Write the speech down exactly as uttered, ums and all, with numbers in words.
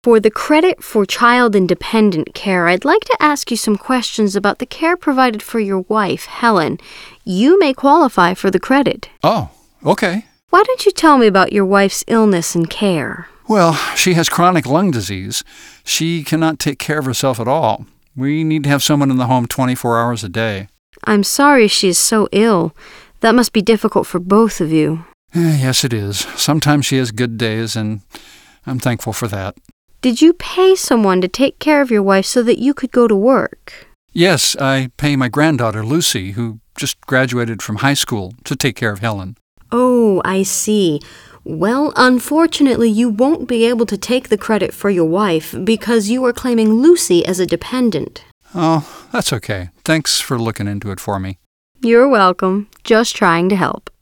For the credit for child-independent care, I'd like to ask you some questions about the care provided for your wife, Helen. You may qualify for the credit. Oh, okay. Why don't you tell me about your wife's illness and care? Well, she has chronic lung disease. She cannot take care of herself at all. We need to have someone in the home twenty-four hours a day. I'm sorry she is so ill. That must be difficult for both of you. Eh, yes, it is. Sometimes she has good days, and I'm thankful for that. Did you pay someone to take care of your wife so that you could go to work? Yes, I pay my granddaughter, Lucy, who just graduated from high school, to take care of Helen. Oh, I see. Well, unfortunately, you won't be able to take the credit for your wife because you are claiming Lucy as a dependent. Oh, that's okay. Thanks for looking into it for me. You're welcome. Just trying to help.